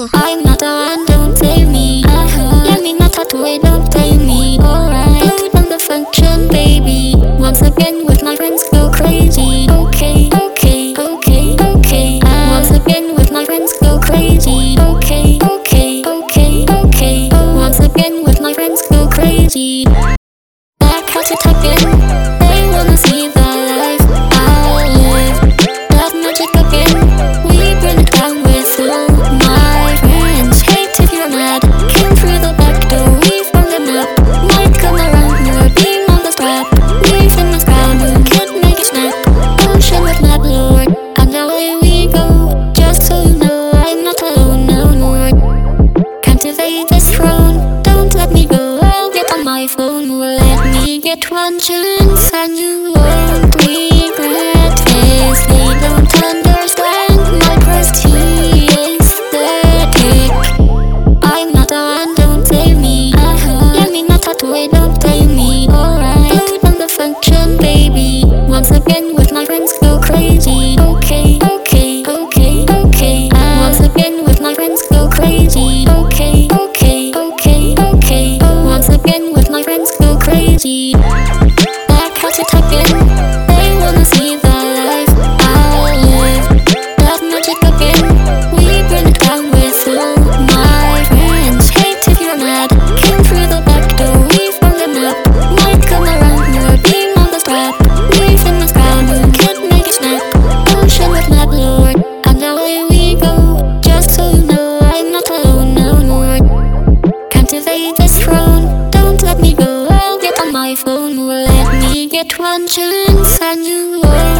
Michael. I'm not the one, don't blame me. Let me not talk away, don't blame me. Alright, load on the function, baby. Once again with my friends go crazy. Okay, okay, okay, okay. Once again with my friends go crazy. Okay, okay, okay, okay. Once again with my friends go crazy. Back at it again. They wanna see the life I live. That magic again. We burn it down with all my friends. Hate if you're mad. Came through the back door. We found them up. Might come around your beam on the strap. Leave in the ground. You can't make it snap. Ocean with mad lord. And away we go. Just so you know, I'm not alone no more. Captivate this throne. Don't let me go. I'll get on my phone. Let me get one chance and you won't regret this. They don't understand my prestige aesthetic. I'm not the one, don't blame me. Let me not talk away, don't blame me. Alright, load on the function, baby. Once again with my friends go crazy. Okay, okay, okay, okay. Once again with my friends go crazy. Okay, okay, okay, okay. Once again with my friends go crazy. Back at it again. They wanna see the life I live. That magic again. We burn it down with all my friends. Hate if you're mad. Came through the back door. We found them up. Might come around your beam on the strap. Leave in the ground. You can't make it snap. Ocean with mad lord. And away we go. Just so you know, I'm not alone no more. Captivate this throne. Don't let me go. I'll get on my phone. Let me get one chance and you